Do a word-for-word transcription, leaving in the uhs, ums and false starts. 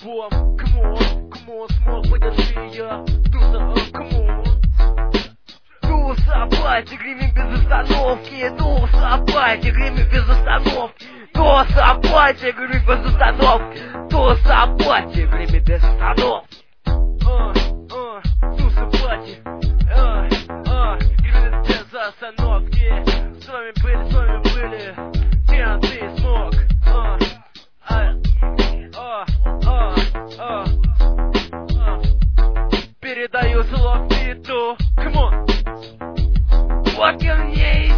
вам. Come on, come on, смог, подержи я. Туса, uh, come on. Туса, пати, гремим без остановки. Туса, пати, гремим без остановки. Туса, пати, гремим без остановки. Туса, пати, гремим без остановки. Uh, uh, туса, пати, uh, uh, гремим без остановки. С вами были, с вами были ти эн ти Смог. Uh, uh, uh, uh, uh, uh. Передаю слово биту. Come on. Вот ко мне